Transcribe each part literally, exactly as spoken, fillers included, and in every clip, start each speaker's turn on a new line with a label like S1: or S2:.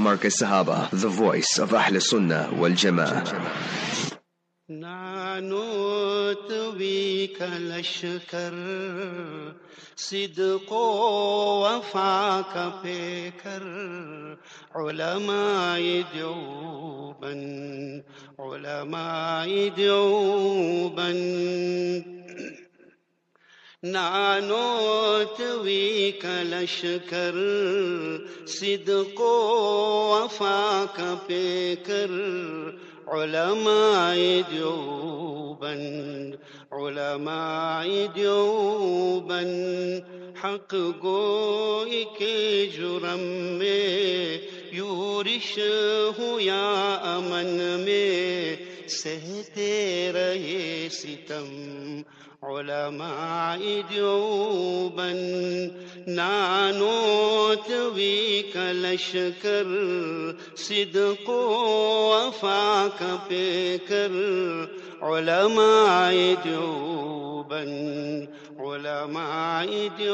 S1: Marcus Sahaba, the voice of Ahl Sunnah wal Jama'ah.
S2: نانوت بك لشکر صدق وفاك پیکر علماء دیوبند علماء دیوبند نانوت ویک لشکر صدق وفاك پیکر علماء دیوبند علماء دیوبند حق گوئی کے جرم میں یورش ہوں یا امن میں سہتے رہے ستم علماء دیوبند نانوت ویک لشکر صدق وفاک پیکر علماء دیوبند علماء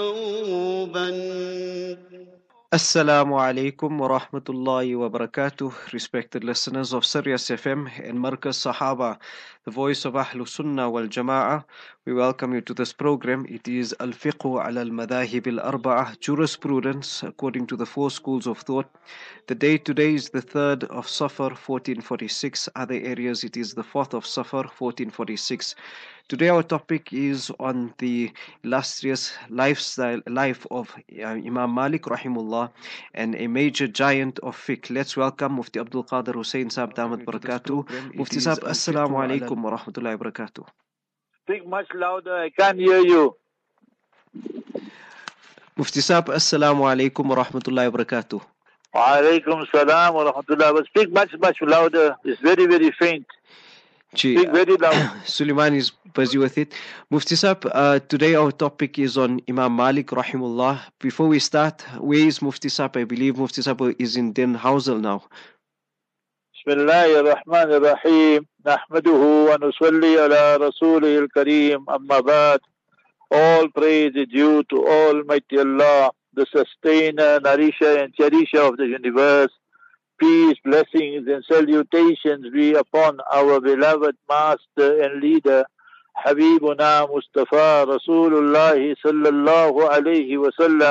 S2: دیوبند.
S3: Assalamu alaikum wa rahmatullahi wa barakatuh. Respected listeners of Sirius F M and Marcus Sahaba, the voice of Ahl Sunnah wal Jama'ah. We welcome you to this program. It is Al-Fiqh ala al-Madahib al-Arba'ah, jurisprudence according to the four schools of thought. The date today is the third of Safar fourteen forty-six. Other areas it is the fourth of Safar fourteen forty-six. Today our topic is on the illustrious lifestyle life of uh, Imam Malik rahimullah and a major giant of fiqh. Let's welcome Mufti Abdul Qadir Hussain Saab Damat Barakatuh. Mufti Saab, Assalamu alaikum wa rahmatullahi wa barakatuh.
S4: Speak much louder, I can't hear you.
S3: Mufti Saab, Assalamu alaikum wa rahmatullahi wa barakatuh.
S4: Wa alaikum salam wa rahmatullahi. But speak much, much louder. It's very, very faint. Speak very loud.
S3: Suleiman is busy with it. Mufti Saab, uh, today our topic is on Imam Malik rahimullah. Before we start, where is Mufti Saab? I believe Mufti Saab is in Den Hausel now.
S4: Bismillahir Rahmanir Rahim. Nahmaduhu wa nusalli ala Rasulihil Kareem. Amma ba'd. All praise is due to Almighty Allah, the sustainer, nourisher and cherisher of the universe. Peace, blessings and salutations be upon our beloved master and leader, Habibuna Mustafa Rasulullah sallallahu alayhi wa sallam.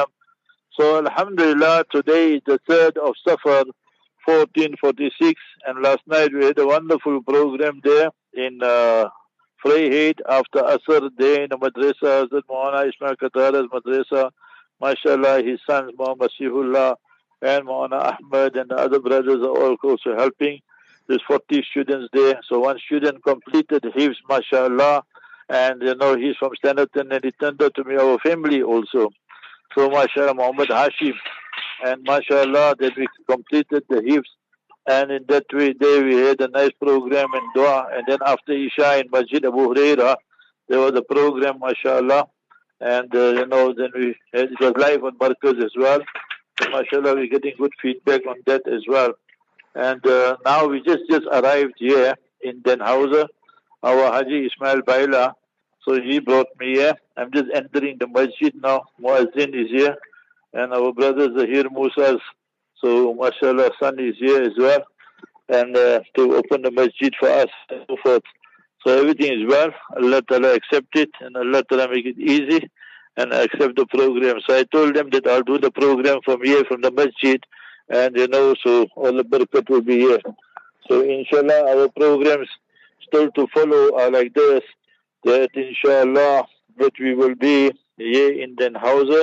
S4: So Alhamdulillah, today is the third of Safar fourteen forty-six, and last night we had a wonderful program there in uh, Freiheit after Asr day in the Madrasa, Hazrat Maulana Ismail Katara's Madrasa. MashaAllah, his sons Muhammad Sihullah and Maulana Ahmed and the other brothers are all also helping. There's forty students there. So one student completed his, mashallah, and you know he's from Standerton and he turned out to be our family also. So mashallah, Muhammad Hashim, and mashallah that we completed the hifz, and in that way there we had a nice program in dua, and then after Isha in Masjid Abu Hurairah there was a program, mashallah, and uh, you know then we had, it was live on Markaz as well. So mashallah, we're getting good feedback on that as well. And uh, now we just, just arrived here in Den Hauser. Our Haji Ismail Baila, so he brought me here. I'm just entering the masjid now. Muazzin is here. And our brother Zahir Musa's, so mashallah, son is here as well. And uh, to open the masjid for us and so forth. So everything is well. Allah Ta'ala accept it and Allah Ta'ala make it easy and accept the program. So I told them that I'll do the program from here, from the masjid, and you know, so all the barakat will be here. So inshallah, our programs still to follow are like this, that inshallah, that we will be here in Den Hauser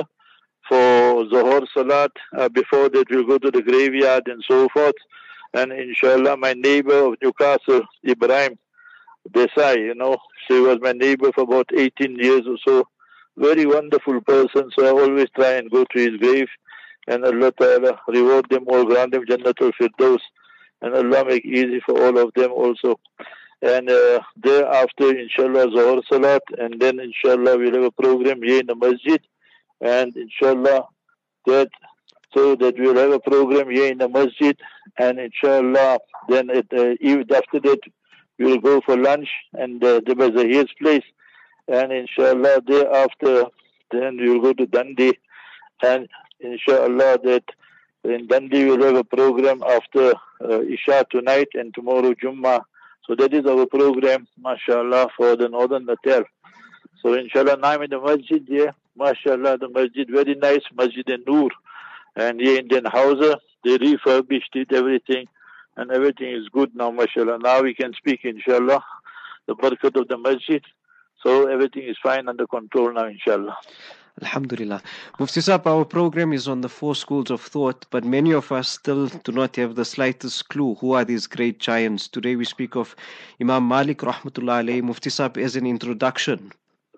S4: for Zohar Salat. Uh, before that, we'll go to the graveyard and so forth. And inshallah, my neighbor of Newcastle, Ibrahim Desai, you know, she was my neighbor for about eighteen years or so. Very wonderful person, so I always try and go to his grave, and Allah Ta'ala reward them all, grant them Jannatul Firdaus, and Allah make easy for all of them also. And uh, thereafter, inshallah, Zohar Salat, and then inshallah we'll have a program here in the masjid, and inshallah that, so that we'll have a program here in the masjid, and inshallah then at, uh, even after that we'll go for lunch, and uh, there was a his place. And inshallah thereafter then we will go to Dundee, and inshallah that In Dundee we'll have a program after uh, Isha tonight and tomorrow Jummah. So that is our program, mashallah, for the Northern Natal. So inshallah, now I'm in the masjid here. Mashallah, the masjid very nice, Masjid Noor. And here in Den Hauser, they refurbished it, everything. And everything is good now, mashallah. Now we can speak, inshallah, the barakat of the masjid. So everything is fine, under control now, inshallah.
S3: Alhamdulillah. Mufti Saab, our program is on the four schools of thought, but many of us still do not have the slightest clue who are these great giants. Today we speak of Imam Malik rahmatullah alayhi. Mufti Saab, as an introduction.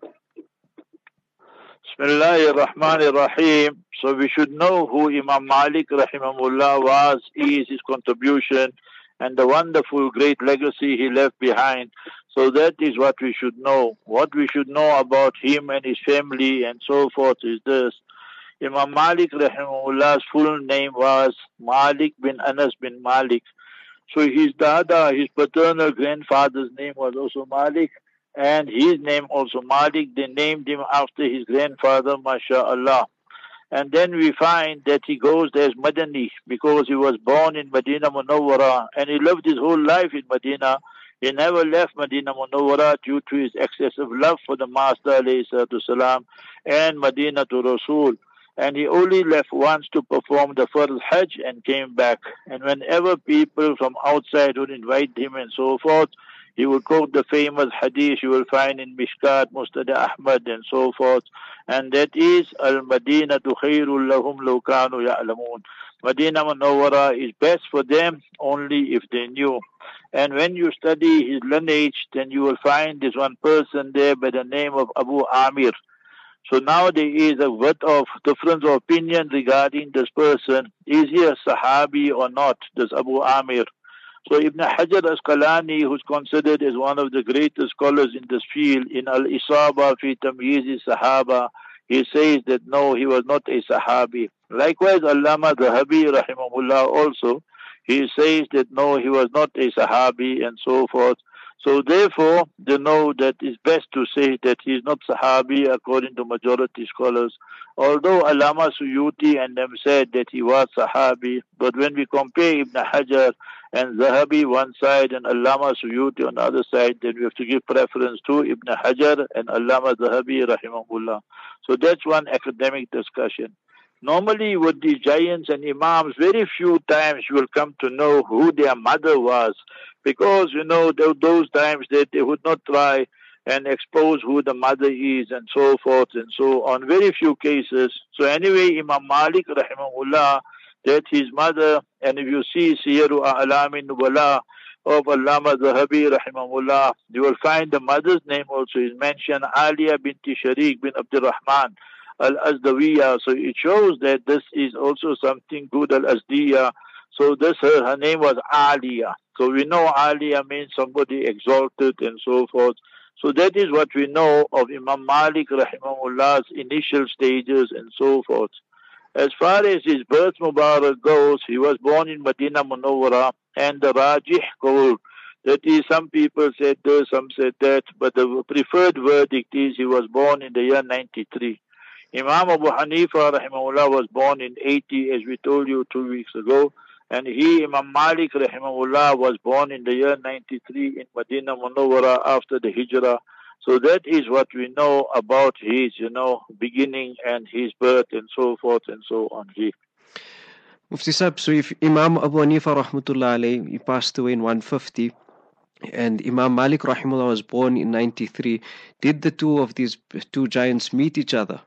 S4: Bismillahir Rahmanir Rahim. So we should know who Imam Malik rahimahullah was, is, his contribution, and the wonderful great legacy he left behind. So that is what we should know. What we should know about him and his family and so forth is this. Imam Malik rahimahullah's full name was Malik bin Anas bin Malik. So his dada, his paternal grandfather's name was also Malik, and his name also Malik. They named him after his grandfather, mashallah. And then we find that he goes as Madani because he was born in Medina Munawwara and he lived his whole life in Medina. He never left Medina Munawwara due to his excessive love for the Master alayhi salatu salam and Medina to Rasul. And he only left once to perform the Farz Hajj and came back. And whenever people from outside would invite him and so forth, he would quote the famous hadith you will find in Mishkat, Musnad Ahmad and so forth. And that is, Al-Madinatu khairul lahum law kanu ya'lamun. Medina Munawwara is best for them only if they knew. And when you study his lineage, then you will find this one person there by the name of Abu Amir. So now there is a word of difference of opinion regarding this person. Is he a Sahabi or not, this Abu Amir? So Ibn Hajar Asqalani, who's considered as one of the greatest scholars in this field, in Al-Isaba fi Tamyiz Sahaba, he says that no, he was not a Sahabi. Likewise, Allama Dhahabi rahimahullah also, he says that no, he was not a Sahabi and so forth. So therefore, they know that it's best to say that he is not Sahabi according to majority scholars. Although Allama Suyuti and them said that he was Sahabi, but when we compare Ibn Hajar and Zahabi one side and Allama Suyuti on the other side, then we have to give preference to Ibn Hajar and Allama Zahabi rahimahullah. So that's one academic discussion. Normally with these giants and imams, very few times you will come to know who their mother was, because you know those times that they would not try and expose who the mother is and so forth and so on. Very few cases. So anyway, Imam Malik rahimahullah, that his mother, and if you see Siyaru A'lamin Nubala of Allama Zahabi rahimahullah, you will find the mother's name also is mentioned, Aliya binti Sharik bin Abdul Rahman Al-Azdawiya. So it shows that this is also something good, Al-Azdiya. So this, her, her name was Aliya. So we know Aliya means somebody exalted and so forth. So that is what we know of Imam Malik rahimahullah's initial stages and so forth. As far as his birth Mubarak goes, he was born in Medina Munawwara, and the Rajih Qawl, that is, some people said this, some said that, but the preferred verdict is he was born in the year ninety-three. Imam Abu Hanifa rahimahullah was born in eighty, as we told you two weeks ago, and he, Imam Malik rahimahullah, was born in the year ninety-three in Medina Munawwara after the Hijrah. So that is what we know about his, you know, beginning and his birth and so forth and so on. He.
S3: Mufti Saab, so if Imam Abu Hanifa rahmatullah alayhi, he passed away in one fifty, and Imam Malik rahimahullah was born in ninety-three, did the two of these two giants meet each other?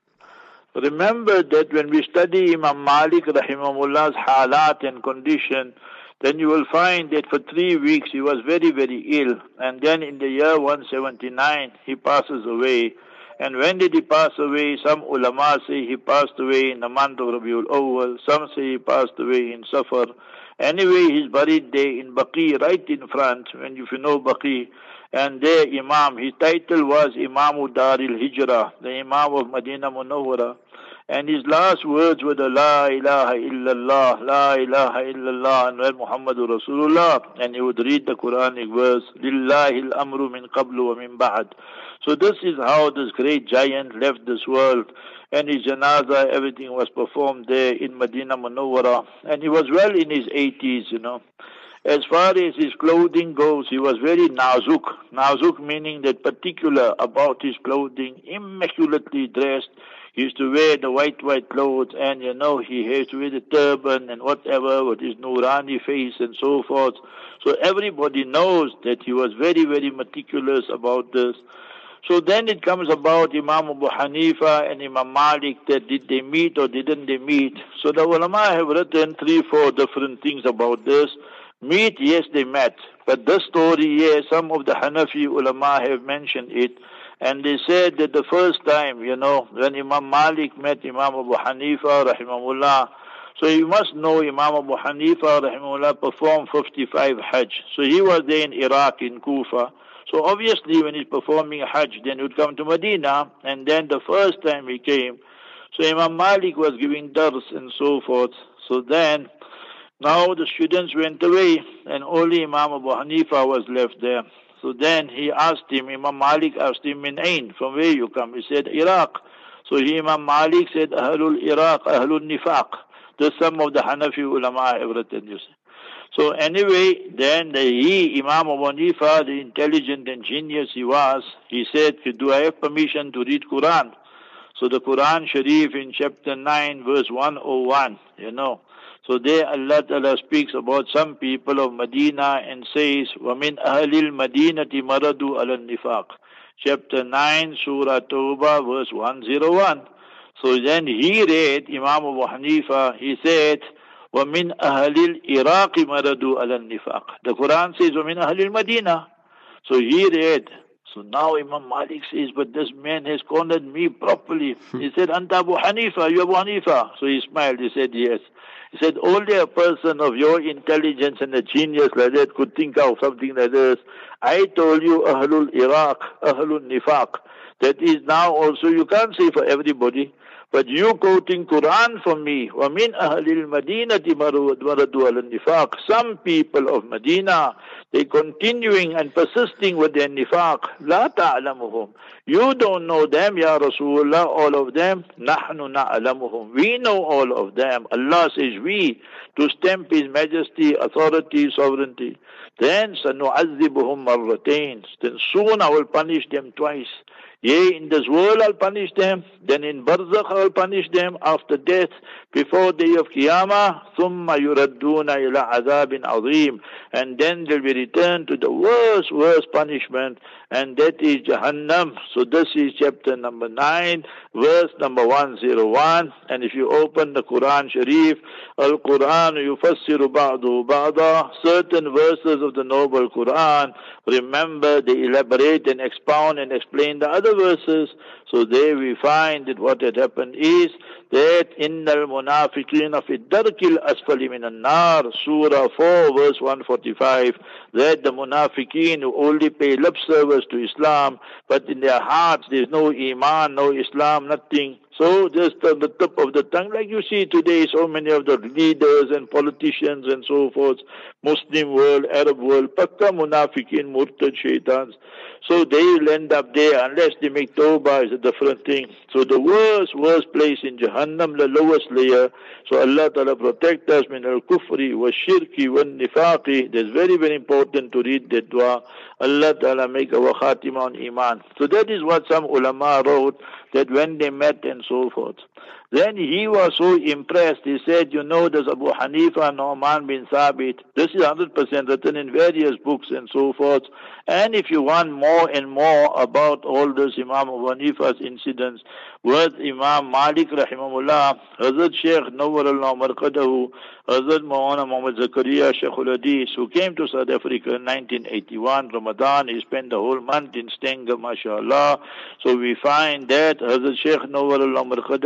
S4: Remember that when we study Imam Malik rahimahullah's halat and condition, then you will find that for three weeks he was very, very ill. And then in the year one seventy-nine, he passes away. And when did he pass away? Some ulama say he passed away in the month of Rabiul Awwal. Some say he passed away in Safar. Anyway, he's buried there in Baqi, right in front, when if you know Baqi. And there Imam, his title was Imamu Daril Hijrah, the Imam of Medina Munawwara. And his last words were the La ilaha illallah, La ilaha illallah, and Muhammadur Rasulullah. And he would read the Quranic verse, Lillahi al-amru min qablu wa min ba'd. So this is how this great giant left this world. And his janazah, everything was performed there in Medina Munawwara. And he was well in his eighties, you know. As far as his clothing goes, he was very nazuk. Nazuk meaning that particular about his clothing, immaculately dressed. He used to wear the white, white clothes, and you know, he used to wear the turban and whatever with his Nurani face and so forth. So everybody knows that he was very, very meticulous about this. So then it comes about Imam Abu Hanifa and Imam Malik, that did they meet or didn't they meet? So the ulama have written three, four different things about this. Meet, yes, they met. But this story, yes, some of the Hanafi ulama have mentioned it. And they said that the first time, you know, when Imam Malik met Imam Abu Hanifa, rahimahullah, so you must know Imam Abu Hanifa, rahimahullah, performed fifty-five Hajj. So he was there in Iraq, in Kufa. So obviously when he's performing Hajj, then he would come to Medina, and then the first time he came, so Imam Malik was giving dars and so forth. So then, now the students went away, and only Imam Abu Hanifa was left there. So then he asked him, Imam Malik asked him, Min Ain, from where you come? He said, Iraq. So he, Imam Malik said, Ahlul Iraq, Ahlul Nifaq. This some of the Hanafi ulama have written, you see. So anyway, then the, he, Imam Abu Hanifa, the intelligent and genius he was, he said, do I have permission to read Quran? So the Quran Sharif in chapter nine, verse one oh one, you know. So there Allah Ta'ala speaks about some people of Medina and says, وَمِنْ أَهْلِ الْمَدِينَةِ مَرَدُوا عَلَى النِّفَاقِ. Chapter nine, Surah Tawbah, verse one oh one. So then he read, Imam Abu Hanifa, he said, وَمِنْ أَهْلِ الْإِرَاقِ مَرَدُوا عَلَى النِّفَاقِ. The Quran says, وَمِنْ أَهْلِ الْمَدِينَةِ. So he read. So now Imam Malik says, but this man has cornered me properly. He said, Anta Abu Hanifa, you Abu Hanifa. So he smiled, he said, yes. He said, only a person of your intelligence and a genius like that could think of something like this. I told you, Ahlul Iraq, Ahlul Nifaq. That is now also, you can't say for everybody. But you quoting Quran for me, وَمِنْ أَهْلِ الْمَدِينَةِ مَرَدُوا عَلَى النِّفَاقِ. Some people of Medina, they continuing and persisting with their nifaq. لَا تَعْلَمُهُمْ. You don't know them, Ya Rasulullah, all of them. نَحْنُ نَعْلَمُهُمْ. We know all of them. Allah says we, to stamp His majesty, authority, sovereignty. Then سَنُعَذِّبُهُمْ مَرَّتَيْنِ. Then soon I will punish them twice. Yea, in this world I'll punish them, then in Barzakh I'll punish them after death, before day of Qiyamah, ثُمَّ يُرَدُّونَ إِلَىٰ عَذَابٍ عَظِيمٍ. And then they'll be returned to the worst, worst punishment, and that is Jahannam. So this is chapter number nine, verse number one oh one. And if you open the Quran Sharif, Al-Quran yufassiru ba'du ba'da, certain verses of the noble Quran, remember they elaborate and expound and explain the other verses. So there we find that what had happened is that innal munafiqina fi darkil asfali minan nar, Surah four, verse one forty-five, that the munafiqeen who only pay lip service to Islam, but in their hearts there is no iman, no Islam, nothing. So just on the tip of the tongue, like you see today, so many of the leaders and politicians and so forth, Muslim world, Arab world, pakka munafiqeen, murtad, shaitans. So they will end up there unless they make tawbah, is a different thing. So the worst, worst place in Jahannam, the lowest layer. So Allah Ta'ala protect us min al-kufri wa shirki wa nifaqi. That's very, very important to read that dua. Allah Ta'ala make our khatima on iman. So that is what some ulama wrote, that when they met and so forth. Then he was so impressed, he said, you know, there's Abu Hanifa, Nu'man bin Thabit. This is one hundred percent written in various books and so forth. And if you want more and more about all this Imam Abu Hanifa's incidents with Imam Malik rahimahullah, Hazrat Sheikh Nawwarullah Marqadahu, Hazrat Maulana Muhammad Zakaria Sheikhul Hadith, who came to South Africa in nineteen eighty-one, Ramadan, he spent the whole month in Stenger, mashallah. So we find that Hazrat Sheikh Nawwarullah Marqadahu wrote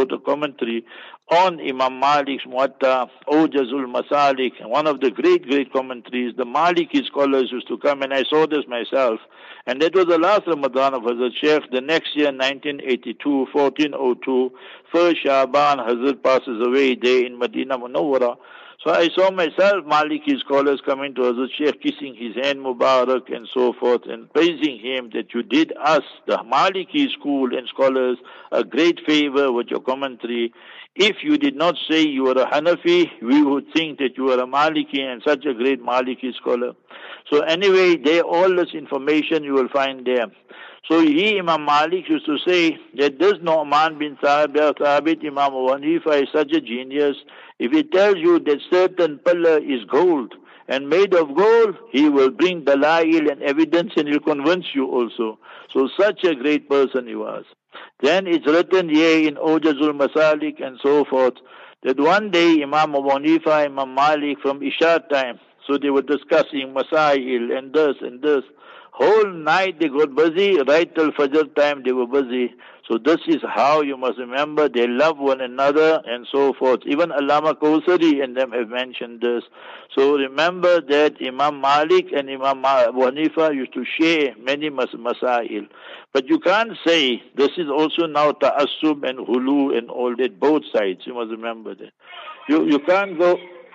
S4: wrote a commentary on Imam Malik's Muwatta, Ujazul Masalik, one of the great, great commentaries. The Maliki scholars used to come, and I saw this myself. And that was the last Ramadan of Hazrat Sheikh. The next year, nineteen eighty-two, fourteen oh two, first Shaban, Hazrat passes away there in Medina Munawwara. So I saw myself Maliki scholars coming to Hazrat Sheikh, kissing his hand Mubarak and so forth, and praising him that you did us, the Maliki school and scholars, a great favor with your commentary. If you did not say you were a Hanafi, we would think that you were a Maliki and such a great Maliki scholar. So anyway, there all this information you will find there. So he, Imam Malik, used to say that this Nu'man bin Thabit, Imam Abu Hanifa, is such a genius. If he tells you that certain pillar is gold and made of gold, he will bring dalail and evidence and he'll convince you also. So such a great person he was. Then it's written here in Ujazul Masalik and so forth that one day Imam Abu Hanifa, Imam Malik from Isha time, so they were discussing Masail and this and this. Whole night they got busy, right till Fajr time they were busy. So this is how you must remember they love one another and so forth. Even Allama Kawsari and them have mentioned this. So remember that Imam Malik and Imam Abu Hanifa used to share many mas masail. But you can't say this is also now ta'assub and hulu and all that, both sides. You must remember that. You, you can't go...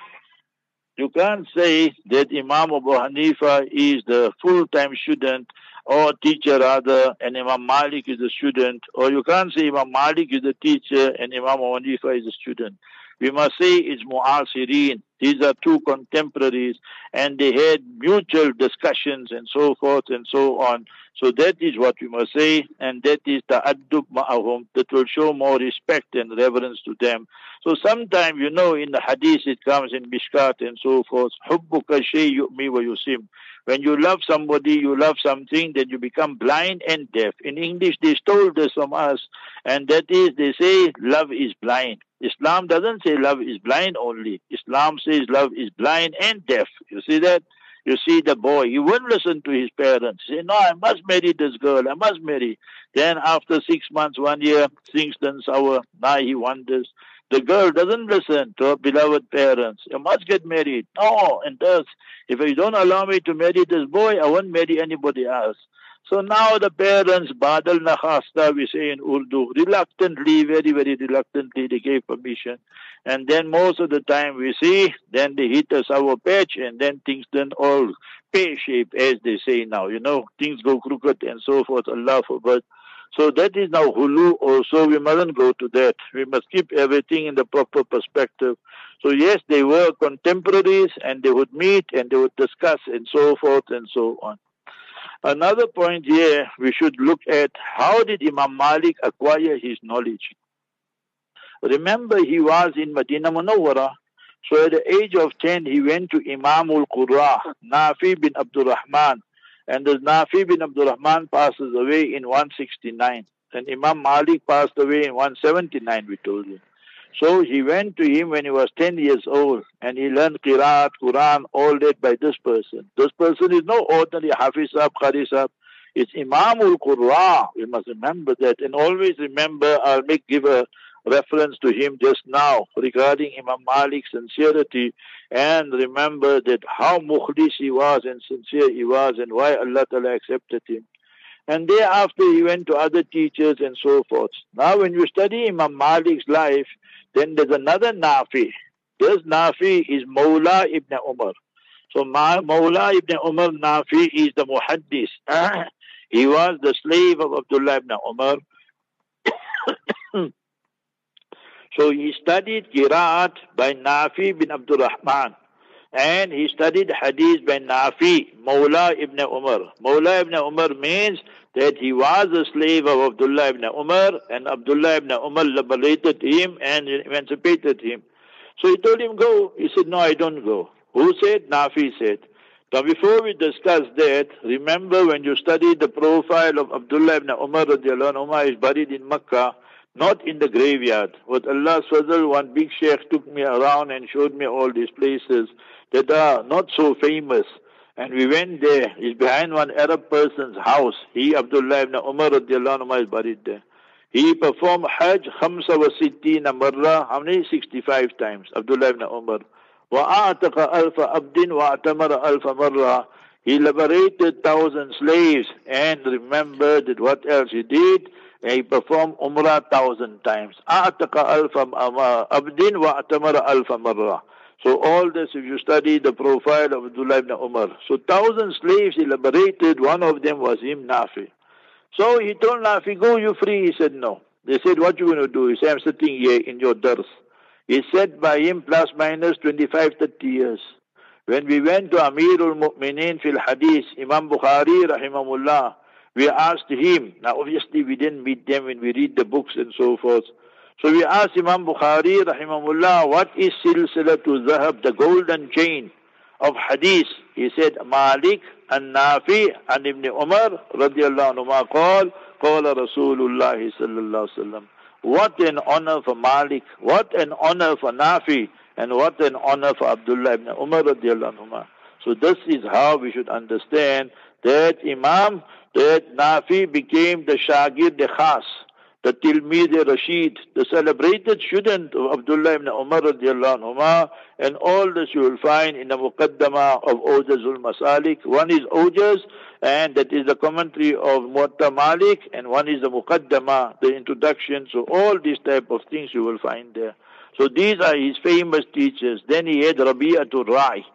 S4: You can't say that Imam Abu Hanifa is the full-time student or teacher rather, and Imam Malik is a student, or you can't say Imam Malik is a teacher and Imam Abu Hanifa is a student. We must say it's mu'asirin. These are two contemporaries, and they had mutual discussions and so forth and so on. So that is what we must say, and that is ta'addub ma'ahum, that will show more respect and reverence to them. So sometimes, you know, in the hadith it comes in Mishkat and so forth, hubbuka shay yu'mi wa yusim. When you love somebody, you love something, then you become blind and deaf. In English, they stole this from us, and that is, they say love is blind. Islam doesn't say love is blind only. Islam says love is blind and deaf. You see that? You see the boy, he wouldn't listen to his parents. He say, no, I must marry this girl, I must marry. Then after six months, one year, things turn sour. Now he wonders. The girl doesn't listen to her beloved parents. You must get married. No, and thus, if you don't allow me to marry this boy, I won't marry anybody else. So now the parents, badal na khasta, we say in Urdu, reluctantly, very, very reluctantly, they gave permission. And then most of the time we see, then they hit a sour patch, and then things turn all pear-shaped, as they say now. You know, things go crooked and so forth, Allah forbid. So that is now hulu also. We mustn't go to that. We must keep everything in the proper perspective. So yes, they were contemporaries, and they would meet, and they would discuss, and so forth and so on. Another point here, we should look at how did Imam Malik acquire his knowledge. Remember, he was in Medina Munawwara. So at the age of ten, he went to Imam al-Qurra, Nafi bin Abdul Rahman. And this Nafi bin Abdul Rahman passes away in one sixty-nine. And Imam Malik passed away in one seventy-nine, we told you. So he went to him when he was ten years old, and he learned Qiraat, Quran, all that by this person. This person is no ordinary Hafiz Sahib, Qari Sahib. It's Imam al-Qurra. We must remember that. And always remember, I'll make give a reference to him just now regarding Imam Malik's sincerity, and remember that how mukhlis he was and sincere he was, and why Allah Ta'ala accepted him. And thereafter he went to other teachers and so forth. Now when you study Imam Malik's life, then there's another Nafi. This Nafi is Mawla ibn Umar. So Mawla ibn Umar Nafi is the Muhaddis. He was the slave of Abdullah ibn Umar. So he studied Qiraat by Nafi bin Abdul Rahman. And he studied Hadith by Nafi, Mawla ibn Umar. Mawla ibn Umar means that he was a slave of Abdullah ibn Umar, and Abdullah ibn Umar liberated him and emancipated him. So he told him, go. He said, no, I don't go. Who said? Nafi said. Now before we discuss that, remember when you study the profile of Abdullah ibn Umar, radiallahu anhu, is buried in Makkah, not in the graveyard. With Allah's fazl, one big sheikh took me around and showed me all these places that are not so famous. And we went there. He's behind one Arab person's house. He, Abdullah ibn Umar radiallahu anhu, is buried there. He performed Hajj khamsa wa sittina marra, how many? sixty-five times. Abdullah ibn Umar. وَأَعْتَقَ أَلْفَ عَبْدٍ وَأَعْتَمَرَ أَلْفَ مَرَّةٍ. He liberated thousand slaves, and remembered that what else he did? He performed Umrah thousand times. أَعْتَقَ أَلْفَ عَبْدٍ وَأَعْتَمَرَ أَلْفَ مَرَّةٍ. So all this, if you study the profile of Abdullah ibn Umar. So thousand slaves he liberated, one of them was him, Nafi. So he told Nafi, go, you free. He said, no. They said, what you going to do? He said, I'm sitting here in your dars. He said by him plus minus twenty-five, thirty years. When we went to Amirul Mu'mineen fil Hadith, Imam Bukhari rahimahullah, we asked him, now obviously we didn't meet them when we read the books and so forth. So we asked Imam Bukhari rahimahullah, what is silsilatul zahab, the golden chain of Hadith? He said, Malik and Nafi and Ibn Umar radiyallahu anhuma qala, qala Rasulullah sallallahu alaihi wasallam. What an honor for Malik, what an honor for Nafi, and what an honor for Abdullah ibn Umar radiallahu anhuma. So this is how we should understand that Imam, that Nafi became the Shagir de Khas, the Tilmid Rashid, the celebrated student of Abdullah ibn Umar radiallahu anhuma, and all this you will find in the Muqaddamah of Ojazul Masalik. One is Ojaz, and that is the commentary of Muwatta Malik, and one is the Muqaddamah, the introduction. So all these type of things you will find there. So these are his famous teachers. Then he had Rabi'atul Rai.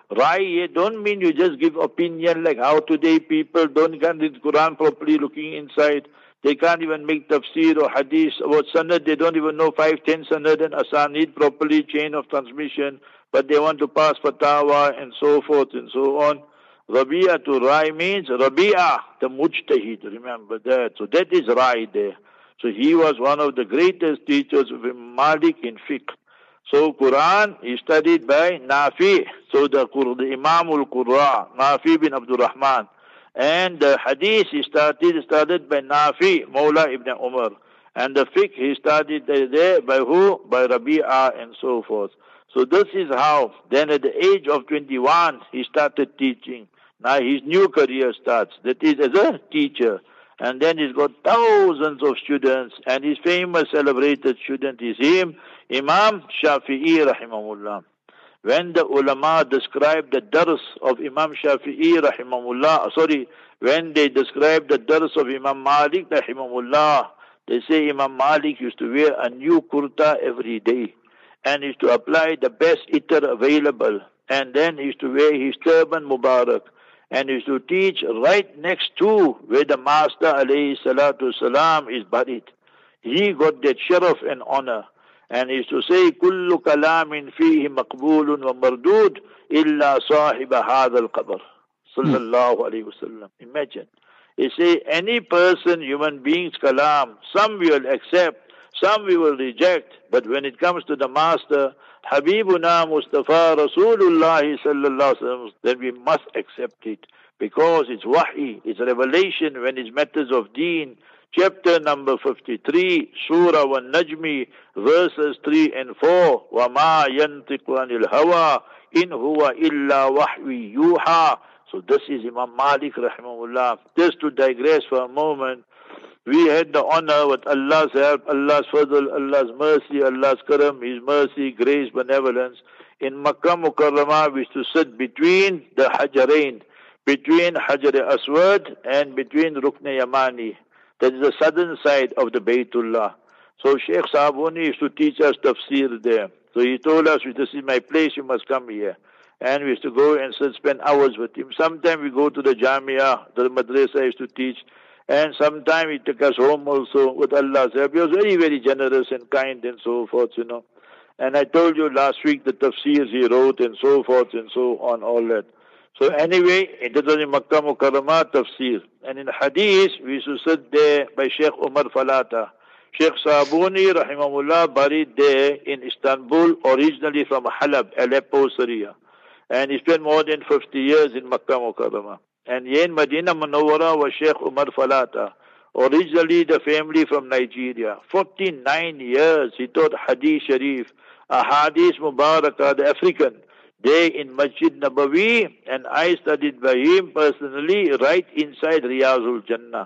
S4: Rai don't mean you just give opinion like how today people don't can read Quran properly looking inside. They can't even make tafsir or hadith about sanad. They don't even know five, ten sanad and asanid properly, chain of transmission. But they want to pass fatwa and so forth and so on. Rabi'atul Rai means Rabi'ah, the mujtahid. Remember that. So that is Rai there. So he was one of the greatest teachers of Malik in fiqh. So Quran he studied by Nafi. So the, the Imam al-Qurra, Nafi bin Abdul Rahman. And the hadith he started, started by Nafi, Mawla ibn Umar. And the fiqh he started there by who? By Rabi'ah and so forth. So this is how. Then at the age of twenty-one, he started teaching. Now his new career starts. That is as a teacher. And then he's got thousands of students. And his famous celebrated student is him, Imam Shafi'i rahimahullah. When the ulama describe the dars of Imam Shafi'i rahimahullah, sorry, when they describe the dars of Imam Malik rahimahullah, they say Imam Malik used to wear a new kurta every day. And used to apply the best itar available. And then he used to wear his turban Mubarak. And he used to teach right next to where the Master alayhi salatu salam is buried. He got that sharaf and honor. And he used to say, كُلُّ كَلَامٍ فِيهِ مَقْبُولٌ وَمَرْدُودٌ إِلَّا صَاحِبَ هَذَا الْقَبْرِ Sallallahu alayhi wa sallam. Imagine. He say, any person, human beings, kalam, some we will accept, some we will reject. But when it comes to the Master, Habibuna Mustafa Rasulullah sallallahu alaihi wasallam, then we must accept it. Because it's wahi, it's revelation when it's matters of deen. Chapter number fifty-three, Surah wa Najmi, verses three and four. وَمَا يَنْتِقُ عَنِ الْهَوَىٰ إِنْ هُوَ إِلَّا وَحْوِي يُوحَىٰ. So this is Imam Malik rahimahullah. Just to digress for a moment, we had the honor with Allah's help, Allah's fadl, Allah's mercy, Allah's karam, His mercy, grace, benevolence. In Makkah Mukarramah, we used to sit between the Hajarain, between Hajar Aswad and between Rukn Yamani. That is the southern side of the Baytullah. So Sheikh Sabuni used to teach us tafsir there. So he told us, this is my place, you must come here. And we used to go and sit, spend hours with him. Sometimes we go to the Jamia, the madrasa used to teach. And sometimes he took us home also with Allah's help. He was very, very generous and kind and so forth, you know. And I told you last week the tafsirs he wrote and so forth and so on, all that. So anyway, it was in Makkah Mukarramah tafsir. And in Hadith, we used to sit there by Sheikh Umar Falata. Sheikh Sabuni, rahimahullah, buried there in Istanbul, originally from Halab, Aleppo, Syria. And he spent more than fifty years in Makkah Mukarramah. And here in Medina Munawwara was Sheikh Umar Falata, originally the family from Nigeria. forty-nine years he taught Hadith Sharif, Ahadith Mubarakah, the African, there in Masjid Nabawi, and I studied by him personally right inside Riyazul Jannah.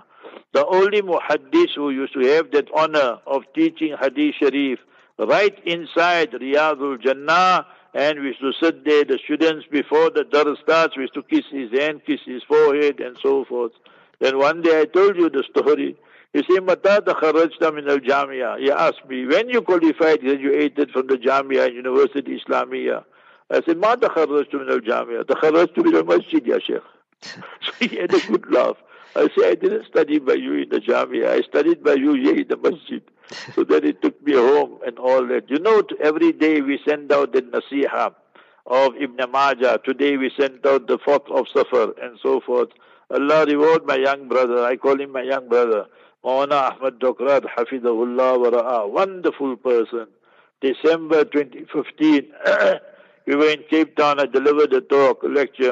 S4: The only muhaddis who used to have that honor of teaching Hadith Sharif right inside Riyadul Jannah, and we used to sit there, the students, before the dars starts, we used to kiss his hand, kiss his forehead, and so forth. Then one day I told you the story. He said, Mata takharrajta min al-Jamia. He asked me, when you qualified, graduated from the Jamia, University Islamia? I said, Ma takharrajtu min al-Jamia. Takharrajtu min al-Masjid, ya Sheikh. So he had a good laugh. I said, I didn't study by you in the Jamia. I studied by you here in the Masjid. So then he took me home and all that. You know, every day we send out the Nasiha of Ibn Majah. Today we sent out the fourth of Safar and so forth. Allah reward my young brother. I call him my young brother. Maulana Ahmad Dokrat, Hafidahullah wa Ra'a. Wonderful person. December twenty fifteen, we were in Cape Town. I delivered a talk, a lecture.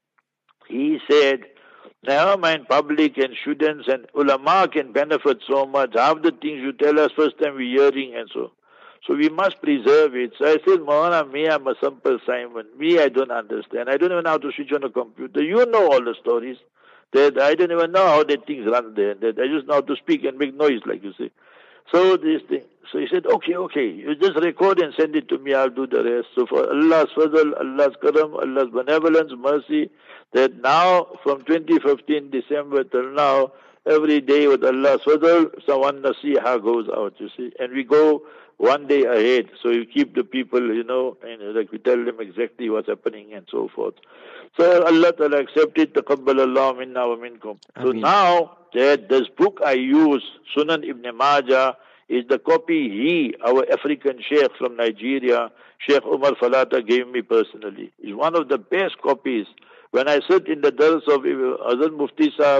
S4: He said, never mind public and students and ulama can benefit so much. Half the things you tell us first time we're hearing and so. So we must preserve it. So I said, Maulana, me, I'm a simple Simon. Me, I don't understand. I don't even know how to switch on a computer. You know all the stories. That I don't even know how the things run there. That I just know how to speak and make noise, like you say. So this thing. So he said, okay, okay, you just record and send it to me. I'll do the rest. So for Allah's fadl, Allah's karam, Allah's benevolence, mercy, that now from twenty fifteen December till now, every day with Allah's fadl, someone nasiha goes out, you see. And we go one day ahead. So you keep the people, you know, and like we tell them exactly what's happening and so forth. So Allah Ta'ala accepted, taqabbal Allah minna wa minkum. So now that this book I use, Sunan Ibn Majah, is the copy he, our African Sheikh from Nigeria, Sheikh Umar Falata, gave me personally. It's one of the best copies. When I sit in the dars of Hazrat Mufti Sahib,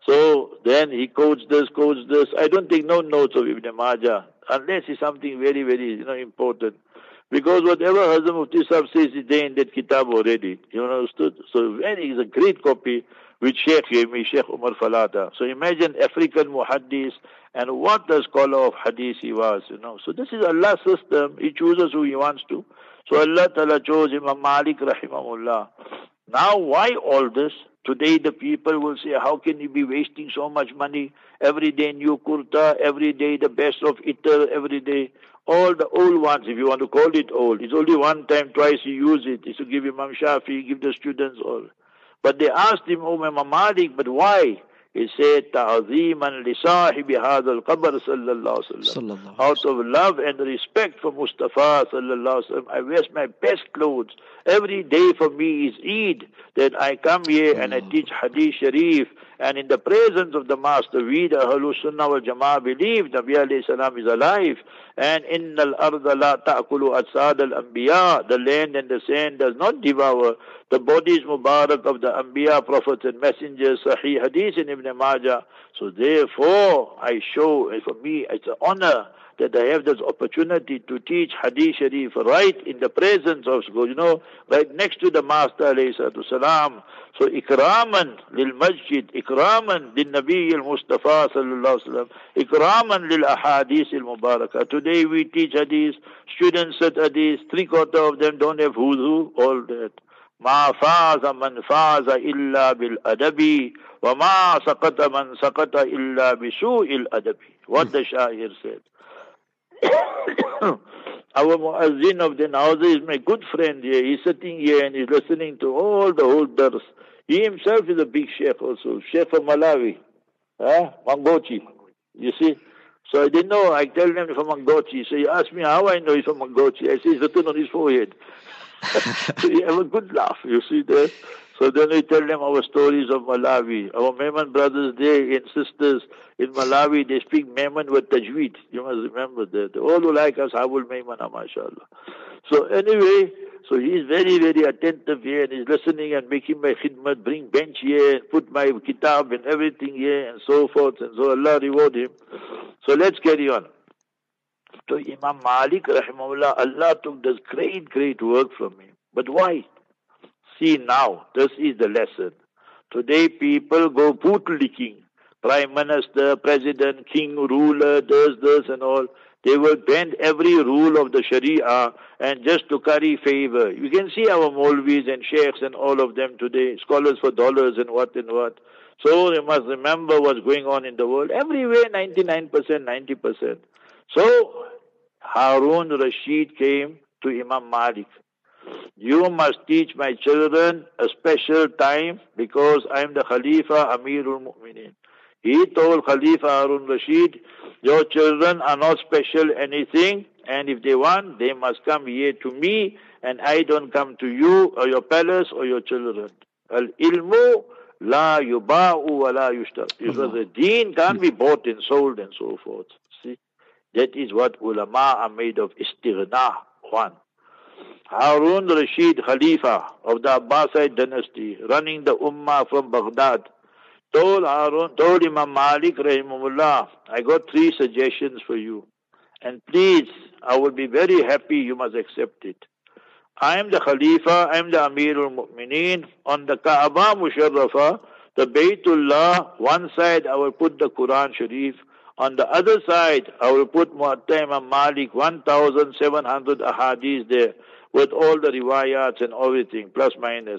S4: so then he quotes this, quotes this. I don't take no notes of Ibn Majah, unless it's something very, very, you know, important. Because whatever Hazrat Mufti Sahib says is there in that kitab already. You understood? So very, it's a great copy which Sheikh gave me, Sheikh Umar Falata. So imagine African muhaddis and what the scholar of hadith he was, you know. So this is Allah's system. He chooses who he wants to. So Allah Ta'ala chose Imam Malik rahimahullah. Now why all this? Today the people will say, how can you be wasting so much money? Every day new kurta, every day the best of itar, every day. All the old ones, if you want to call it old. It's only one time, twice you use it. It's to give Imam Shafi, give the students all. But they asked him, oh Imam Malik, but why? He said, ta'azeeman li sahibi hadha al-qabr sallallahu alaihi wasallam. Out of love and respect for Mustafa sallallahu alaihi wasallam, I wear my best clothes. Every day for me is Eid, that I come here and I teach Hadith Sharif, and in the presence of the Master, we the Ahlus Sunnah wal Jama'ah believe Nabi alayhi salam is alive, and innal arda la ta'kulu atsad al-anbiya, the land and the sand does not devour the bodies Mubarak of the Anbiya, prophets and messengers, Sahih Hadith in Ibn Majah. So therefore, I show, for me, it's an honor that I have this opportunity to teach Hadith Sharif right in the presence of, you know, right next to the Master alayhi salatu salam. So ikraman lil masjid, ikraman lil Nabi al Mustafa sallallahu alaihi wasallam, ikraman lil ahadith al mubarakah. Today we teach Hadith, students at Hadith, three quarter of them don't have wudu, all that. ما فاز من فاز إلا بالأدب وما سقط من سقط إلا بسوء الأدب. What the Shair said. Our Muazzin of the Nawza is my good friend here. He's sitting here and he's listening to all the whole dars. He himself is a big Sheikh also. Sheikh from Malawi. Huh? Mangochi. You see? So I didn't know. I tell him from Mangochi. So he asked me how I know he's from Mangochi. I say he's written on his forehead. So you have a good laugh, you see there. So then we tell them our stories of Malawi. Our Mehman brothers there and sisters in Malawi, they speak Mehman with Tajweed. You must remember that. All who like us, Habul Mehmana, mashallah. So anyway, so he's very, very attentive here and he's listening and making my khidmat, bring bench here and put my kitab and everything here and so forth. And so Allah reward him. So let's carry on. So Imam Malik rahimahullah, Allah took this great, great work from him. But why? See now, this is the lesson. Today people go bootlicking. Prime Minister, President, King, ruler, this, this and all. They will bend every rule of the Sharia and just to curry favor. You can see our Maulvis and Sheikhs and all of them today, scholars for dollars and what and what. So they must remember what's going on in the world. Everywhere, ninety-nine percent, ninety percent. So Harun Rashid came to Imam Malik. You must teach my children a special time because I am the Khalifa Amirul Mu'mineen. He told Khalifa Harun Rashid, your children are not special anything, and if they want, they must come here to me, and I don't come to you or your palace or your children. Al-ilmu la yuba'u wa la yushtar. Because the deen can't be bought and sold and so forth. See, that is what ulama are made of, istighna. One. Harun Rashid Khalifa of the Abbasid dynasty, running the Ummah from Baghdad, told Harun, told Imam Malik rahimahullah, I got three suggestions for you. And please, I will be very happy, you must accept it. I am the Khalifa, I am the Amirul Mu'mineen. On the Kaaba Musharrafa, the Baytullah, one side I will put the Quran Sharif. On the other side, I will put Muwatta Imam Malik, one thousand seven hundred ahadith there, with all the riwayats and everything, plus minus.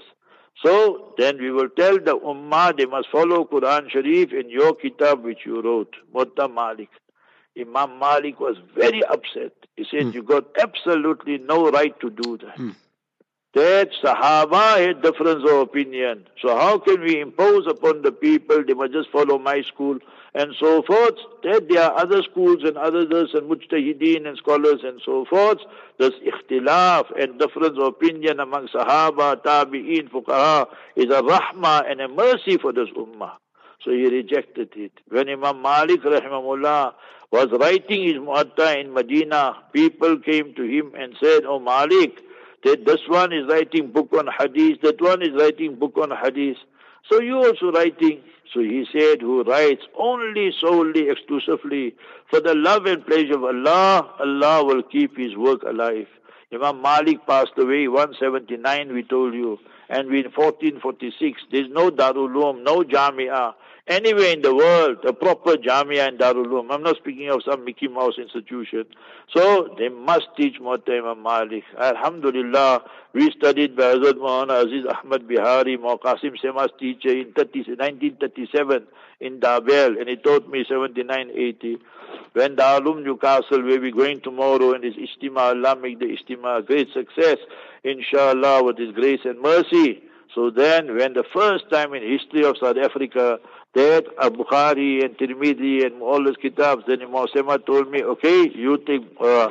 S4: So, then we will tell the Ummah, they must follow Quran Sharif in your kitab which you wrote, Muwatta Malik. Imam Malik was very upset. He said, mm. you got absolutely no right to do that. Mm. That Sahaba had difference of opinion. So how can we impose upon the people, they must just follow my school and so forth? That there are other schools and others and mujtahideen and scholars and so forth. This ikhtilaf and difference of opinion among Sahaba, Tabi'een, Fuqaha is a rahmah and a mercy for this ummah. So he rejected it. When Imam Malik rahimahullah was writing his Muwatta in Medina, people came to him and said, oh Malik, that this one is writing book on hadith, that one is writing book on hadith. So you also writing. So he said, who writes only, solely, exclusively for the love and pleasure of Allah, Allah will keep his work alive. Imam Malik passed away one seventy-nine, we told you. And in fourteen forty-six, there's no Darul Uloom, no Jamia. Anywhere in the world, a proper Jamia and Darul Uloom. I'm not speaking of some Mickey Mouse institution. So they must teach Muwatta Imam Malik. Alhamdulillah, we studied by Hazrat Maulana Aziz Ahmad Bihari, Maulana Qasim Sema's teacher in nineteen thirty-seven in Dabel, and he taught me seventy-nine eighty. When Darul Uloom Newcastle, where we're going tomorrow, and his Ijtima, Allah make the Ijtima a great success, inshallah, with his grace and mercy. So then, when the first time in history of South Africa, that Bukhari and Tirmidhi and all those kitabs, then Imam Sema told me, okay, you take uh,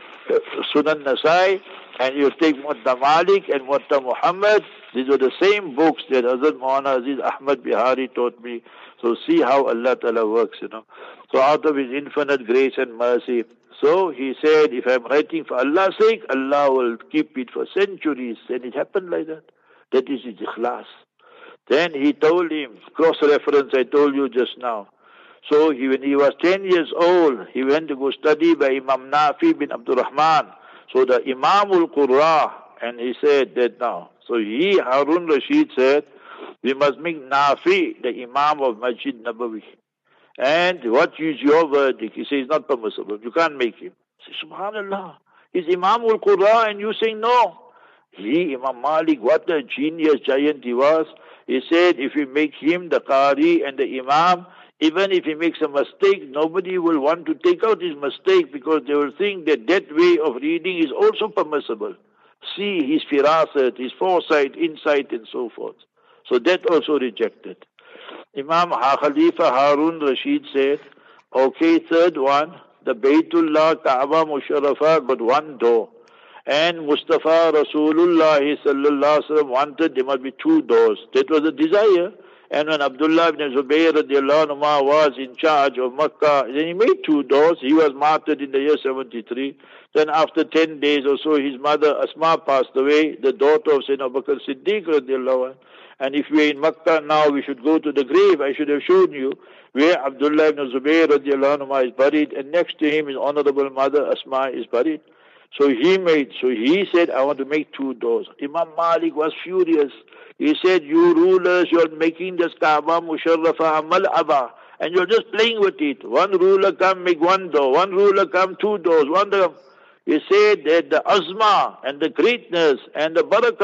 S4: Sunan Nasai, and you take Muwatta Malik and Muwatta Muhammad. These were the same books that Hazrat Maulana Aziz Ahmad Bihari taught me. So see how Allah Ta'ala works, you know. So out of his infinite grace and mercy. So he said, if I'm writing for Allah's sake, Allah will keep it for centuries. And it happened like that. That is his ikhlas. Then he told him, cross-reference I told you just now. So he, when he was ten years old, he went to go study by Imam Nafi bin Abdul Rahman. So the Imamul Qurra, and he said that now. So he, Harun Rashid, said, we must make Nafi the Imam of Masjid Nabawi. And what is your verdict? He says, it's not permissible. You can't make him. He says, Subhanallah. He's Imamul Qurra and you saying no. He, Imam Malik, what a genius giant he was. He said, if we make him the Qari and the Imam, even if he makes a mistake, nobody will want to take out his mistake because they will think that that way of reading is also permissible. See his firasat, his foresight, insight and so forth. So that also rejected. Imam Khalifa Harun Rashid said, okay, third one, the Baytullah Kaaba Musharrafa got one door. And Mustafa Rasulullah sallallahu alaihi wasallam wanted there must be two doors. That was a desire. And when Abdullah ibn Zubayr radiallahu anhu was in charge of Makkah, then he made two doors. He was martyred in the year seventy-three. Then after ten days or so, his mother Asma passed away, the daughter of Sayyidina Abu Bakr Siddiq radiallahu anhu. And if we're in Makkah now, we should go to the grave. I should have shown you where Abdullah ibn Zubayr radiallahu anhu is buried. And next to him his honorable mother Asma is buried. So he made, so he said, I want to make two doors. Imam Malik was furious. He said, you rulers, you're making this Kaaba Musharrafa Amal Aba, and you're just playing with it. One ruler come make one door, one ruler come two doors, one door. He said that the azma and the greatness and the barakah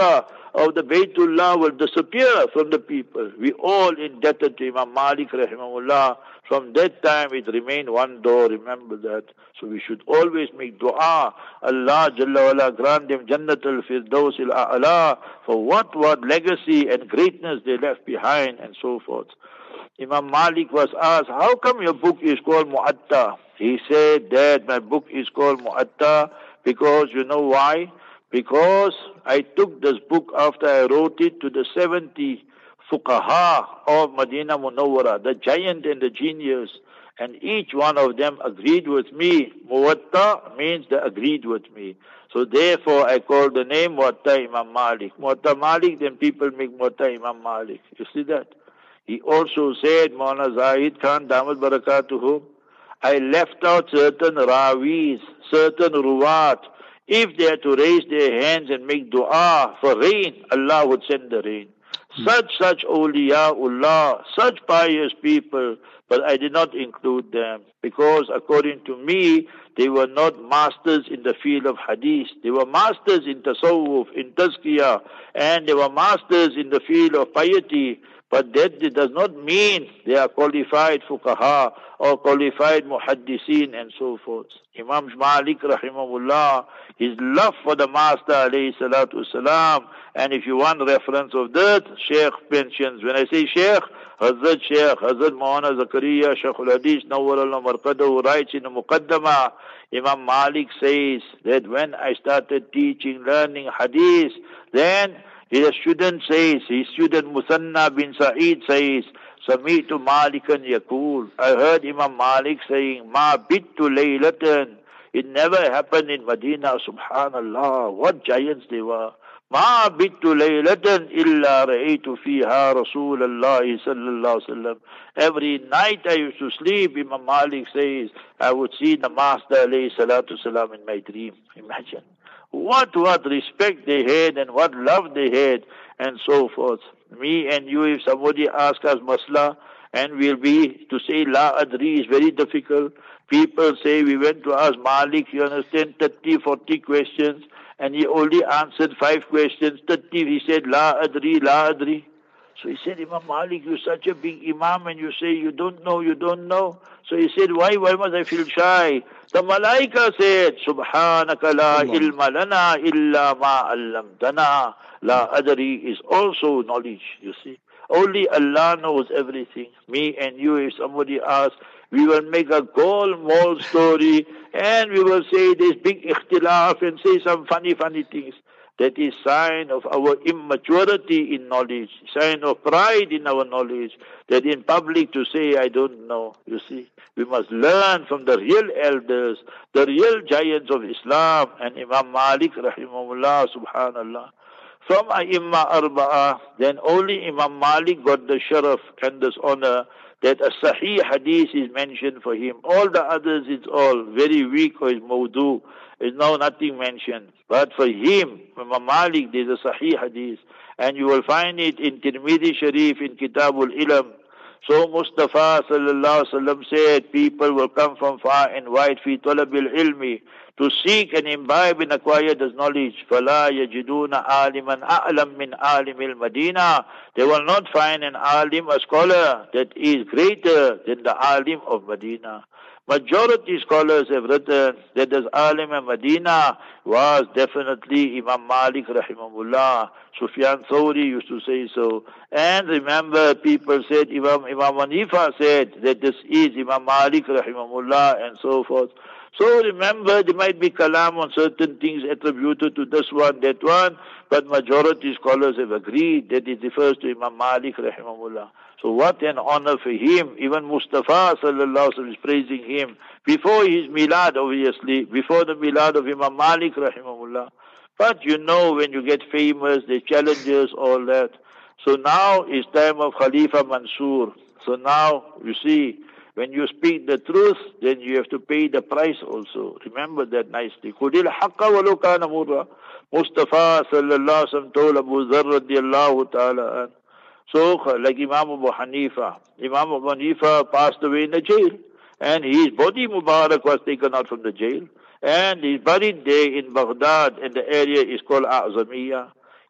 S4: of the Baytullah will disappear from the people. We all indebted to Imam Malik rahimahullah. From that time it remained one door, remember that. So we should always make dua. Allah Jalla wala grant them Jannat al-Firdaus al-A'la for what, what legacy and greatness they left behind and so forth. Imam Malik was asked, how come your book is called Mu'atta? He said that my book is called Mu'atta because you know why? Because I took this book after I wrote it to the seventy fuqaha of Madinah Munawwara, the giant and the genius, and each one of them agreed with me. Muwatta means they agreed with me. So therefore I call the name Muwatta Imam Malik. Muwatta Malik, then people make Muwatta Imam Malik. You see that? He also said, Maulana Zahid Khan, Damat Barakatuhu, I left out certain rawis, certain ruwat. If they had to raise their hands and make dua for rain, Allah would send the rain. Such, such awliyaullah, such pious people, but I did not include them because according to me, they were not masters in the field of hadith. They were masters in tasawwuf, in tazkiyah, and they were masters in the field of piety. But that does not mean they are qualified fuqaha or qualified muhaddiseen and so forth. Imam Malik rahimahullah, his love for the Master alayhi salatu wasalam, and if you want reference of that, Sheikh mentions, when I say Sheikh, Hazrat Sheikh, Hazrat Maulana Zakaria, Shaykh al-Hadith, Nawwarullah Marqadahu writes in the Muqaddamah, Imam Malik says that when I started teaching, learning hadith, then his student says, his student Musanna bin Sa'id says, Sami'tu Malikan Yaqul. I heard Imam Malik saying, Ma bittu laylatan. It never happened in Medina, subhanallah. What giants they were. Ma bittu laylatan illa ra'aytu fiha Rasulullah sallallahu alaihi wasallam. Every night I used to sleep, Imam Malik says, I would see the Master alayhi salatu salam in my dream. Imagine. What, what respect they had and what love they had and so forth. Me and you, if somebody asks us masla and we'll be to say la adri is very difficult. People say we went to ask Malik, you understand, thirty, forty questions and he only answered five questions. thirty, he said la adri, la adri. So he said, Imam Malik, you're such a big imam and you say you don't know, you don't know. So he said, why, why must I feel shy? The Malaika said, Subhanaka la ilma lana illa ma allamtana. La adri is also knowledge, you see. Only Allah knows everything. Me and you, if somebody asks, we will make a goal-mole story and we will say this big ikhtilaf and say some funny, funny things. That is sign of our immaturity in knowledge, sign of pride in our knowledge, that in public to say, I don't know, you see. We must learn from the real elders, the real giants of Islam, and Imam Malik rahimahullah, subhanallah. From Aimma Arba'ah, then only Imam Malik got the sharaf and this honor that a sahih hadith is mentioned for him. All the others, it's all very weak or is mawdu. Is now nothing mentioned. But for him, Imam Malik, there's a Sahih Hadith. And you will find it in Tirmidhi Sharif, in Kitabul Ilm. So Mustafa sallallahu alaihi wasallam said, people will come from far and wide fi talabil ilmi, to seek and imbibe and acquire this knowledge. فَلَا يَجِدُونَ عَالِمًا أَعْلَمْ مِنْ عَالِمِ الْمَدِينَةِ. They will not find an alim, a scholar, that is greater than the alim of Medina. Majority scholars have written that this alim in Medina was definitely Imam Malik rahimahullah. Sufyan Thawri used to say so. And remember, people said, Imam, Imam Hanifa said that this is Imam Malik rahimahullah and so forth. So remember, there might be kalam on certain things attributed to this one, that one, but majority scholars have agreed that it refers to Imam Malik rahimahullah. So what an honor for him. Even Mustafa sallallahu alaihi wasallam is praising him before his milad, obviously, before the milad of Imam Malik rahimahullah. But you know, when you get famous, the challenges, all that. So now is time of Khalifa Mansur. So now, you see, when you speak the truth, then you have to pay the price also. Remember that nicely. Khudil haqqa walau kana murra. Mustafa sallallahu alaihi wasallam told Abu Dharr radiyallahu ta'ala an. So, like Imam Abu Hanifa, Imam Abu Hanifa passed away in the jail, and his body Mubarak was taken out from the jail, and he's buried there in Baghdad, and the area is called A'zamiyah.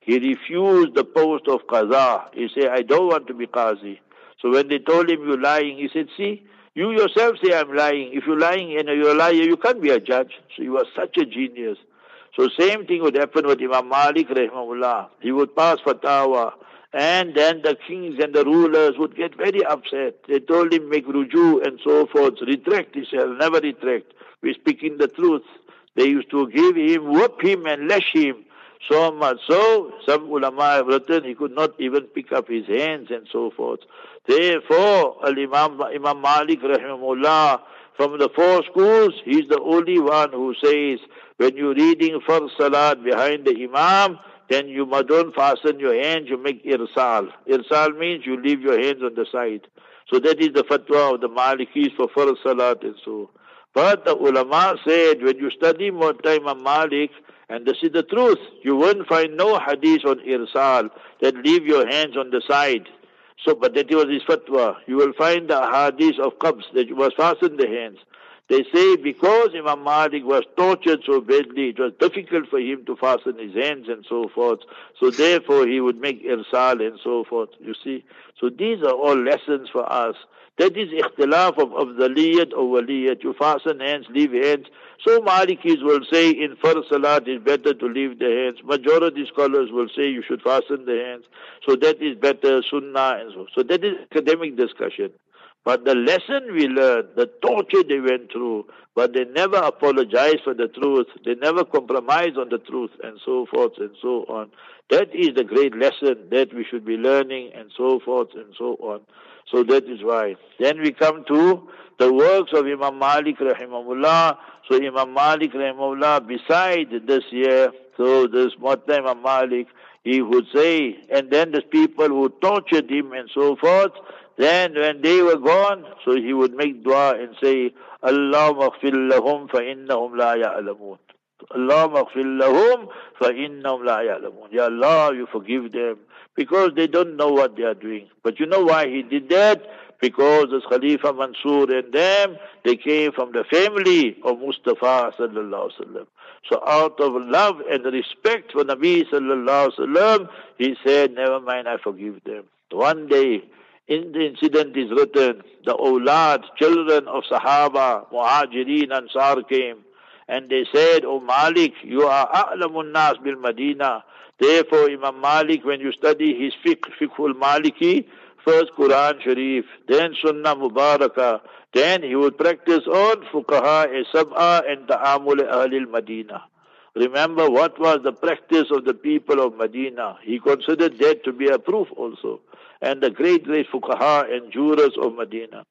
S4: He refused the post of qaza. He said, I don't want to be qazi. So when they told him, you're lying, he said, see, you yourself say I'm lying. If you're lying and you're a liar, you can't be a judge. So he was such a genius. So same thing would happen with Imam Malik rahimahullah. He would pass fatwa, and then the kings and the rulers would get very upset. They told him, make ruju and so forth. Retract. He said, I'll never retract. We're speaking the truth. They used to give him, whoop him and lash him. So much so, some ulama have written he could not even pick up his hands and so forth. Therefore, Al-Imam Imam Malik rahimahullah, from the four schools, he's the only one who says, when you're reading first salat behind the imam, then you don't fasten your hands, you make irsal. Irsal means you leave your hands on the side. So that is the fatwa of the Malikis for first salat and so. But the ulama said, when you study more time Imam Malik, and this is the truth, you won't find no hadith on irsal, that leave your hands on the side. So, but that was his fatwa. You will find the hadith of qabs, that you must fasten the hands. They say because Imam Malik was tortured so badly, it was difficult for him to fasten his hands and so forth. So therefore he would make irsal and so forth, you see. So these are all lessons for us. That is ikhtilaf of afdaliyat or waliyat. You fasten hands, leave hands. So Malikis will say in first salat it's better to leave the hands. Majority scholars will say you should fasten the hands. So that is better, sunnah and so. So that is academic discussion. But the lesson we learned, the torture they went through, but they never apologized for the truth. They never compromised on the truth and so forth and so on. That is the great lesson that we should be learning and so forth and so on. So that is why. Then we come to the works of Imam Malik rahimahullah. So Imam Malik rahimahullah, beside this year, so this Muwatta Imam Malik, he would say, and then the people who tortured him and so forth, then when they were gone, so he would make dua and say, Allahumma aghfir lahum fa innahum la ya'lamun. Allahumma aghfir lahum fa innahum la ya'lamun. Ya Allah, you forgive them, because they don't know what they are doing. But you know why he did that? Because as Khalifa Mansur and them, they came from the family of Mustafa sallallahu alaihi wasallam. So out of love and respect for Nabi sallallahu alaihi wasallam, he said, never mind, I forgive them. One day, in the incident is written, the awlad, children of Sahaba, Muhajirin, Ansar came, and they said, O Malik, you are a'lamun nas bil Madina. Therefore, Imam Malik, when you study his fiqh, fiqhul Maliki, first Quran Sharif, then Sunnah Mubarakah, then he would practice on Fuqaha Sab'a and Ta'amul Ahlil Madina. Remember what was the practice of the people of Medina. He considered that to be a proof also. And the great, great Fuqaha and jurors of Medina.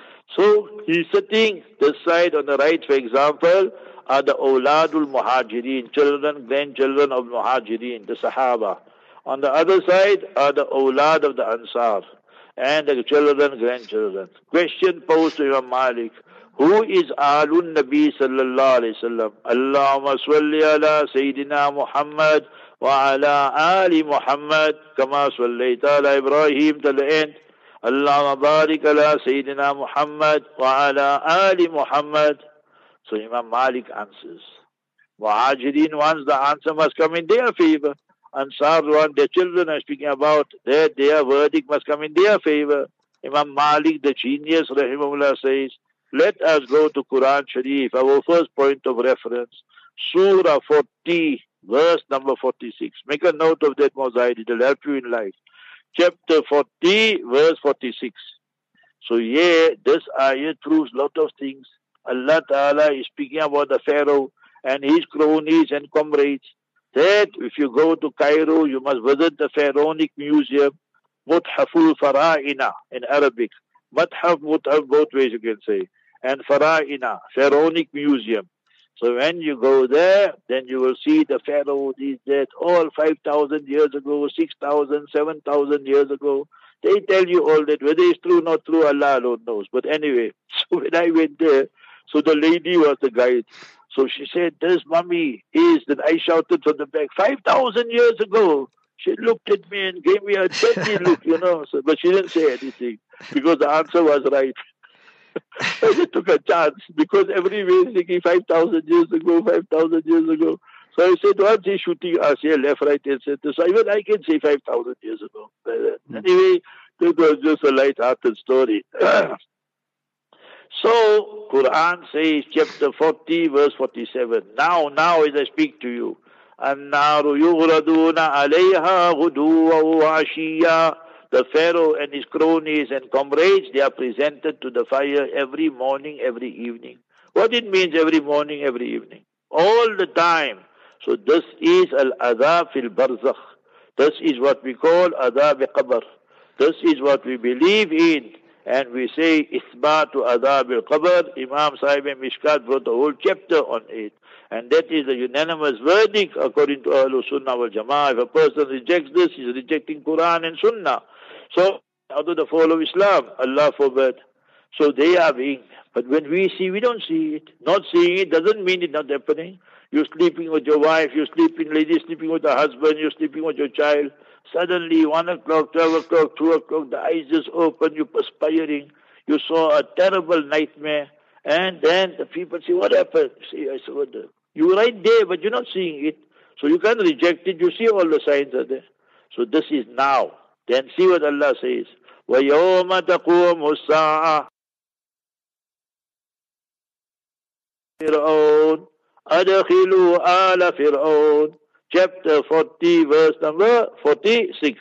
S4: So he's sitting this side on the right, for example, are the Awladul Muhajirin, children, grandchildren of Muhajirin, the Sahaba. On the other side are the Awlad of the Ansar and the children, grandchildren. Question posed to Imam Malik. Who is Alun Nabi sallallahu alayhi wa sallam? Allahumma salli ala Sayyidina Muhammad wa ala Ali Muhammad kama sallaita ala Ibrahim till the end. Allahumma barik ala Sayyidina Muhammad wa ala Ali Muhammad. So Imam Malik answers. Muhajirin wants the answer must come in their favor. Ansar want their children are speaking about that their verdict must come in their favor. Imam Malik, the genius, rahimahullah, says, let us go to Quran Sharif, our first point of reference, Surah forty, verse number forty-six. Make a note of that, Mozahid, it will help you in life. Chapter forty, verse forty-six. So yeah, this ayat proves lot of things. Allah Ta'ala is speaking about the Pharaoh and his cronies and comrades. That if you go to Cairo, you must visit the Pharaonic Museum, Muthaful Fara'ina in Arabic. Muthaf, Muthaf, both ways you can say. And Fara'ina, Pharaonic Museum. So when you go there, then you will see the Pharaoh, these, that, all five thousand years ago, six thousand, seven thousand years ago. They tell you all that. Whether it's true or not true, Allah alone knows. But anyway, so when I went there, so the lady was the guide. So she said, this mummy is, then I shouted from the back, five thousand years ago. She looked at me and gave me a deadly look, you know. So, but she didn't say anything because the answer was right. I just took a chance because everywhere is thinking five thousand years ago, five thousand years ago. So he said, once he's shooting us here, left, right, and center. So even I can say five thousand years ago. Mm. Anyway, this was just a light-hearted story. So, Quran says, chapter forty, verse forty-seven. Now, now as I speak to you, النَّارُ يُغْرَدُونَ عَلَيْهَا غُدُوًّا وَعَشِيًّا. The Pharaoh and his cronies and comrades, they are presented to the fire every morning, every evening. What it means every morning, every evening? All the time. So this is al-adhab fil barzakh. This is what we call adhab qabr. This is what we believe in. And we say isbatu adhab al-qabr. Imam Sahib Mishkat wrote a whole chapter on it. And that is a unanimous verdict according to Ahlul Sunnah wal Jama'ah. If a person rejects this, he is rejecting Quran and Sunnah. So, out of the fall of Islam, Allah forbid. So they are being, but when we see, we don't see it. Not seeing it doesn't mean it's not happening. You're sleeping with your wife, you're sleeping, lady sleeping with her husband, you're sleeping with your child. Suddenly, one o'clock, twelve o'clock, two o'clock, the eyes just open, you're perspiring. You saw a terrible nightmare. And then the people say, what happened? You say, I saw the, you were right there, but you're not seeing it. So you can't reject it. You see all the signs are there. So this is now. Then see what Allah says. وَيَوْمَ تَقُومُ السَّاعَةِ فِرْعَوْنَ أَدْخِلُوا آلَ فِرْعَوْنَ. Chapter forty, verse number forty-six.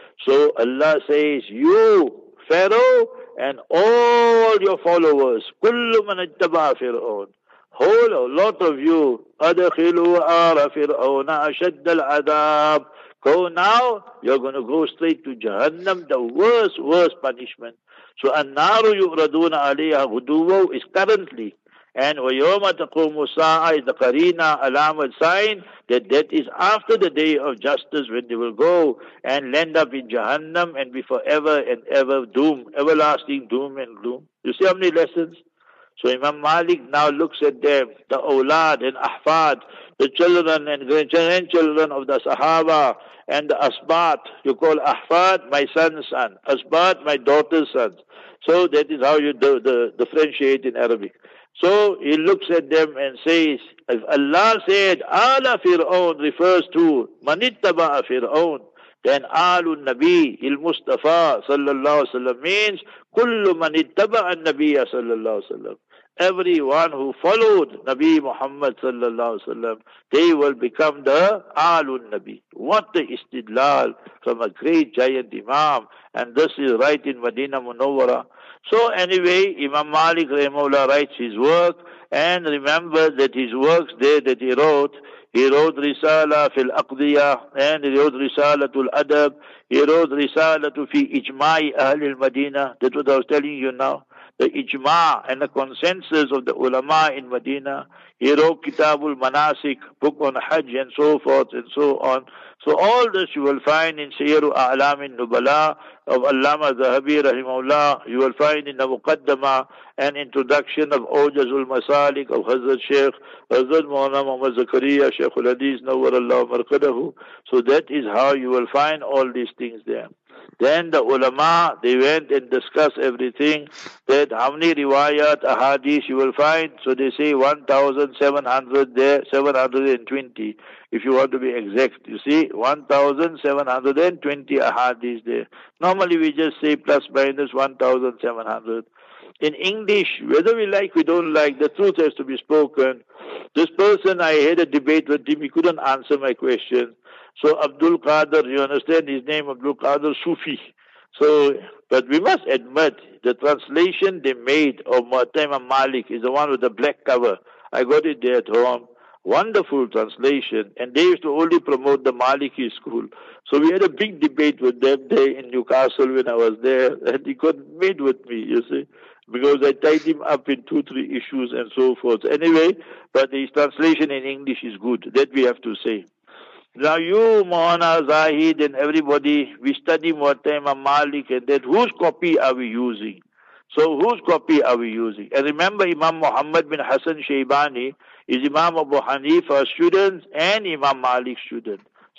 S4: So Allah says, you, Pharaoh, and all your followers, كُلُّ مَنْ اتَّبَعَ فِرْعَوْنَ, whole a lot of you, أَدْخِلُوا آلَ فِرْعَوْنَ أَشَدَّ الْعَذَابِ. Go now, you're going to go straight to Jahannam, the worst, worst punishment. So, النَّارُ يُغْرَدُونَ عَلَيْهَا غُدُوًّا is currently. And وَيَوْمَ تَقُومُ السَّاعَةِ is the Qarina, alamat sign, that that is after the day of justice when they will go and land up in Jahannam and be forever and ever doomed, everlasting doom and gloom. You see how many lessons? So Imam Malik now looks at them, the awlad and ahfad, the children and grandchildren of the Sahaba, and the asbat. You call ahfad my son's son, asbat my daughter's son. So that is how you do the differentiate in Arabic. So he looks at them and says, if Allah said, Ala Fir'aun refers to Manittaba'a Fir'aun, then Alun Nabi, Il Mustafa sallallahu alaihi wasallam means Kullu Manittaba'a Nabiya sallallahu alaihi wasallam. Everyone who followed Nabi Muhammad sallallahu alaihi wasallam, they will become the Alun Nabi. What the istidlal from a great giant Imam. And this is right in Medina Munawwara. So anyway, Imam Malik Rahimahullah writes his work, and remember that his works there that he wrote, he wrote Risala fil Aqdiyah, and he wrote Risalatul Adab, he wrote Risalatu fi Ijma'i Ahl al-Madinah. That's what I was telling you now. The ijma' and the consensus of the ulama in Medina. He wrote Kitabul Manasik, book on Hajj and so forth and so on. So all this you will find in Sayyiru A'lam Nubala of Allama Zahabi Rahimahullah. You will find in the Muqaddamah and introduction of Awjazul Masalik of Hazrat Sheikh, Hazrat Maulana Muhammad Zakaria, Sheikh al-Hadith, Nawwarallahu Marqadahu. So that is how you will find all these things there. Then the ulama, they went and discussed everything, that how many riwayat, ahadith you will find. So they say one thousand seven hundred there, seven hundred twenty, if you want to be exact. You see, one thousand seven hundred twenty ahadith there. Normally we just say plus minus one thousand seven hundred. In English, whether we like, we don't like, the truth has to be spoken. This person, I had a debate with him, he couldn't answer my question. So Abdul Qadir, you understand his name, Abdul Qadir Sufi. So, but we must admit, the translation they made of Mu'tamim Malik is the one with the black cover. I got it there at home. Wonderful translation. And they used to only promote the Maliki school. So we had a big debate with them there in Newcastle when I was there. And he got made with me, you see, because I tied him up in two, three issues and so forth. Anyway, but his translation in English is good. That we have to say. Now you, Mohana, Zahid and everybody, we study Mu'tamim Malik and that. Whose copy are we using? So whose copy are we using? And remember, Imam Muhammad bin Hassan Shaybani is Imam Abu Hanifa's student and Imam Malik's student.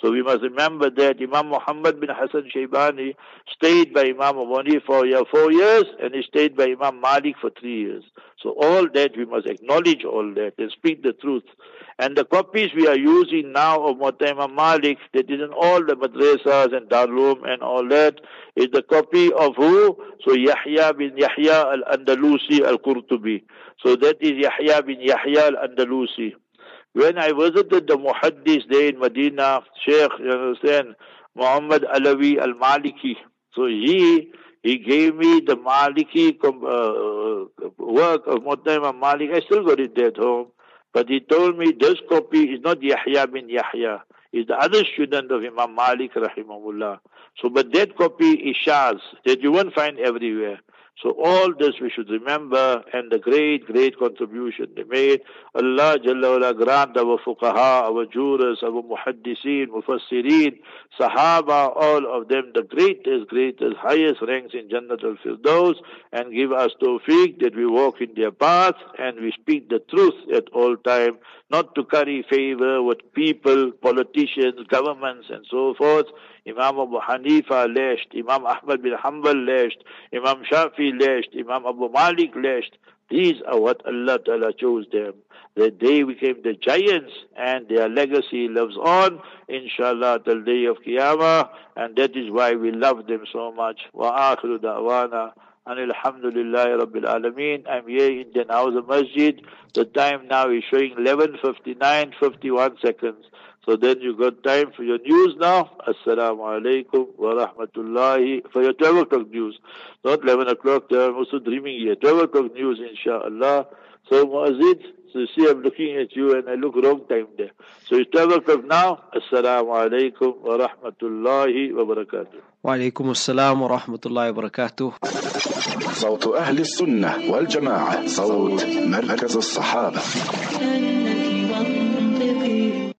S4: So we must remember that Imam Muhammad bin Hassan Shaybani stayed by Imam Abu Hanifa for four years and he stayed by Imam Malik for three years. So all that we must acknowledge all that and speak the truth. And the copies we are using now of Muwatta Imam Malik, that is in all the madrasas and Darul and all that, is the copy of who? So Yahya bin Yahya al-Andalusi al-Qurtubi. So that is Yahya bin Yahya al-Andalusi. When I visited the Muhaddis there in Medina, Sheikh, you understand, Muhammad Alawi al-Maliki. So he, he gave me the Maliki uh, work of Muwatta Imam Malik. I still got it there at home. But he told me this copy is not Yahya bin Yahya. It's the other student of Imam Malik rahimahullah. So, but that copy is Shaz, that you won't find everywhere. So all this we should remember, and the great, great contribution they made. Allah Jalla wala grant our fuqaha, our jurors, our muhaddiseen, mufassirin, sahaba, all of them the greatest, greatest, highest ranks in Jannat al-Firdaus, and give us tawfiq that we walk in their path and we speak the truth at all time, not to curry favor with people, politicians, governments and so forth. Imam Abu Hanifa lashed, Imam Ahmad bin Hanbal lashed, Imam Shafi lashed, Imam Abu Malik lashed. These are what Allah Ta'ala chose them. That they became the giants and their legacy lives on, inshallah, till the day of Qiyamah, and that is why we love them so much. Wa akhiru da'wana and alhamdulillahi rabbil alameen. I'm here in Janawza Masjid. The time now is showing eleven fifty-nine, fifty-one seconds. So then you got time for your news now. Assalamu alaikum wa rahmatullahi. For your twelve o'clock news. Not eleven o'clock, I'm also dreaming here. twelve o'clock news, inshallah. So Muazzid, so you see I'm looking at you and I look wrong time there. So it's twelve o'clock now. Assalamu alaikum wa rahmatullahi wa barakatuh.
S3: Wa alaikum assalam wa rahmatullahi wa barakatuh.
S1: صوت أهل السنة والجماعة، صوت مركز الصحابة.